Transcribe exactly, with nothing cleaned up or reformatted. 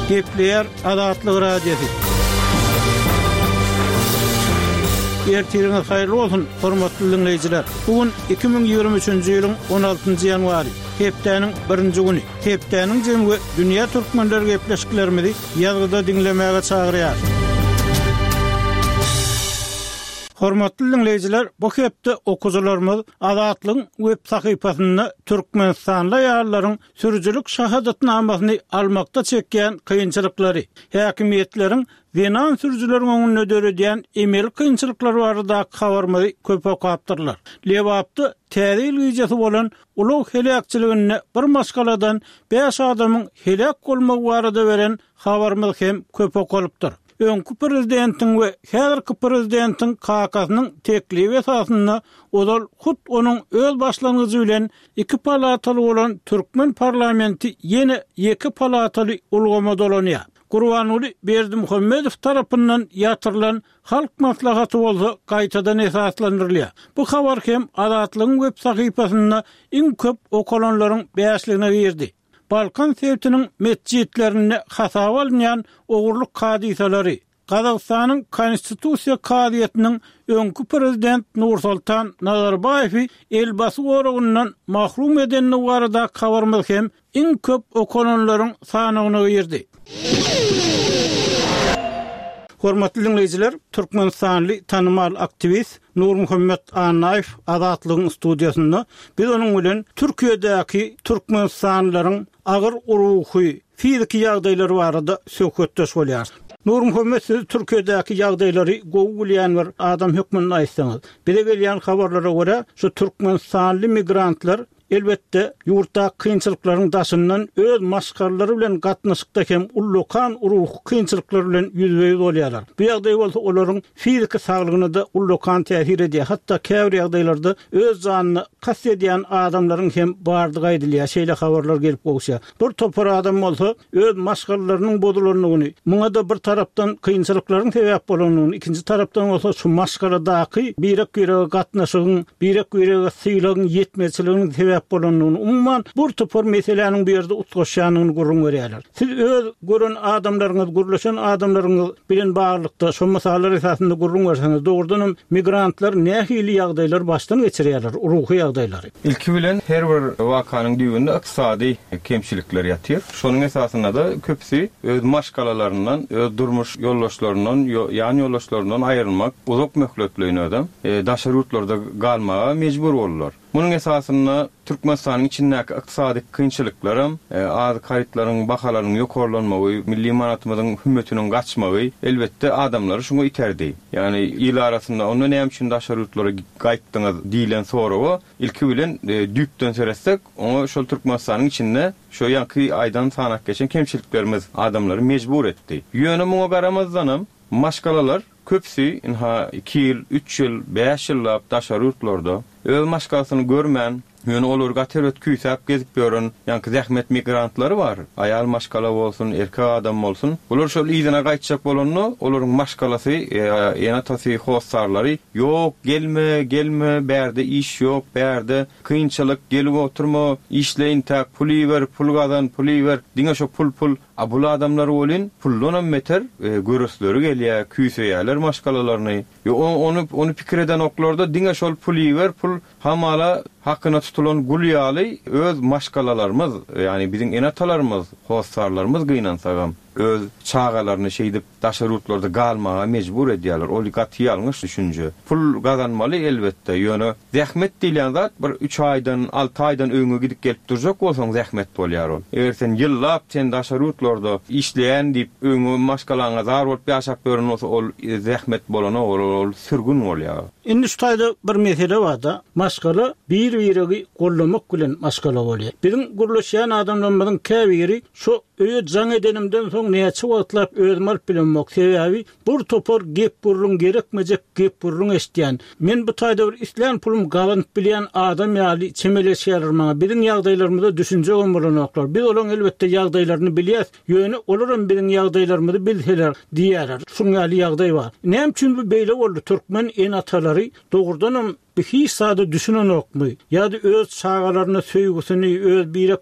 Gepleyer Adatlyk Radiosu. Ertiriniz hayırlı olsun, hormatly dinleyijiler. Bugün iki bin ýygrimi üçinji ýylyň on altynjy ýanwary, hepdeniň birinji güni. Hepdeniň jemgy dünýä türkmenleri gepleşiklerimizi ýazgyda dinlemäge çagyrýar. Hormatly dinleyijiler, bu hepde okuwçylarymyz Adatlyk web sahypasyny Türkmenistanly ýarlaryň sürüjülük şahadatnamasyny almakda çekýän kynçylyklary, häkimetleriň Venan sürücülerin önüne dörediyen emel kıyınçılıkları barada habarmady köp okaptırlar. Lewapty täze ilgijesi bolan ulug helakçylygyny bir maskaladan beş adamyň helak bolmagy barada beren habarmyz hem köp okalypdyr. Öňkü prezidentiň we häzirki prezidentiň kakasynyň teklibi esasyna odal hut onuň öz başlangyjy bilen iki palataly bolan Türkmen parlamenti ýene iki palataly ulgama dolanýar. Gurbanuly Berdimuhammedow tarapyndan ýatyrylan halk maslahaty bolsa gaýtadan esaslandyrylýar. Bu habar hem Adatlyk web sahypasyna iň köp okalanlaryň beýasligine girdi. Balkan sewtiniň mesjidlerini hasaba alynýan ogurluk kadisalary, Kazakstanyň konstitusiýa kadiýetiniň öňkü prezident Nursultan Nazarbayewi elbasy goragundan mahrum edenini barada habarmyz hem iň köp okalanlaryň sanygyna girdi. Hormatly dinleyijiler, Türkmenistanly tanymal aktivist Nur Muhammed Anaýew Adatlygyň studiýasynda biz onuň bilen Türkiýedäki türkmenistanlylaryň agyr uruhy, fiziki ýagdaýlary barada söhbetdeş bolýar. Nur Muhammed siz Türkiýedäki ýagdaýlary gowy bilýän bir adam hökmüni aýtsaňyz. Bize gelýän habarlara görä, şu türkmenistanly migrantlar elbette yurtda kıyınçılıkların daşından öz maşgarları bilen gatnaşykda hem ullukan uruh kıyınçılıkları bilen yüzbeýiz bolýarlar. Bu ýagdaý bolsa olaryň fiziki saglygyna da ullukan täsir edýär. Hatda käbir ýagdaýlarda öz janyny kas edýän adamlaryň hem bardygy aýdylýar. Şeýle habarlar gelip goýşýar. Bir topar adam bolsa öz maşgarlarynyň bodulanyny, muňa da bir tarapdan kıyınçılıklaryň sebäp bolanyny, ikinji tarapdan bolsa şu maşgaradaky birek-birege gatnaşygyň, birek-birege syýlagyň ýetmeçiliginiň sebäp bolanyny, umman bir topar meseleniň bir ýerde utgaşýanyny gurrun berýärler. Siz öz görün adamlaryňyz, gurlaşan adamlaryňyz bilen baglykda şu masalar esasında gurrun berseňiz, dogrudan migrantlar nähili ýagdaýlar başdan geçirýärler, uruhy ýagdaýlary. Ilki bilen her bir wakanyň düýbünde iqtisady kemçilikler ýatýar. Şonuň esasynda da köpsi öz maşgalalaryndan, öz durmuş ýollaşlaryndan, ýany ýollaşlaryndan aýrylmak, uzak möhletleýän adam daşary ýurtlarda galmaga mejbur bolurlar. Bunun esasında Türkmenistanyň içindäki iqtisady kynçylyklarym, az karytlaryň bahalarynyň ýokarlanmagy, milli manatymyzyň hümmetiniň gaçmagy elbetde adamlary şoňa iterdi. Ýani ýyl arasynda onu näme üçin daşary ýurtlara gaýtdyňyz diýilen soragy ilki bilen düýpden söresek, onu şol Türkmenistanyň içinde şu ýanky aýdan sanak geçen kemçiliklerimiz adamlary mejbur etdi. Ýöne muňa garamazdanam maşgalalar köpsi inha iki ýyl, üç ýyl, beş ýyllap daşary ýurtlarda öz maşgalasyny görmän, ýöne olar gateröt küýsäp gezip ýören ýanky zähmet migrantlary bar. Aýal maşgala bolsun, erkek adam bolsun. Olar şol ýyzyna gaýtjak bolany, olaryň maşgalasy, ýene tasy howsarlary ýok, gelme, gelme, bärde iş ýok, bärde kynçylyk, gelip oturma, işleýin tak, puly ber, pul gazan, puly ber, diňe şo pul pul. Abul adamlar bolyn pullunam meter görüsleri gelýär, küýseýärler maşgalalaryny. Onu onu pikir eden oklarda diňe şol puly ber, pul hamala hakyna tutulan gulýaly öz maşgalalarymyz, ýani biziň enatalarymyz, howsarlarymyz gynansagam öz çağalaryny şeýdip daşary ýurtlarda galmaga mejbur edýärler. Ol gaty ýalňyş düşünje. Pul gazanmaly elbetde. Ýöne zähmet diýilen zat bir üç aýdan, alty aýdan öňe gidip gelip durjak bolsaň zähmet bolýar ol. Eger sen ýyllap sen daşary ýurtlarda işleýän diýip öňe maşgalaňa zar bolup ýaşap görün bolsa ol zähmet bolany ol sürgün bolýar. Indi şu taýda bir mesele bar da, maşgala bir-birigi gollamak bilen maşgala bolýar. Biziň gurlaşýan adamlarymyzyň käbiri şu öýe jaň edenimden soň näçe wagtlap öz malp bilen mok sebäbi bir topar gep burrun gerekmejek gep burrun eşdýän. Men bu taýda bir islan pulum galanyp bilýän adam ýaly çemeleşýärler maňa. Biziň ýagdaýlarymyzda düşünje ömürlenoklar. Biz olaň elbetde ýagdaýlaryny bilýäs. Ýöne olaryň biziň ýagdaýlarymyzy bilseler diýerler. Şuňaly ýagdaý bar. Näme üçin bu beýle boldy? Türkmen enatalary dogrudanam bir hiç sade düşünen okmy. Ya da öz çağalarına söýgüsini, öz birek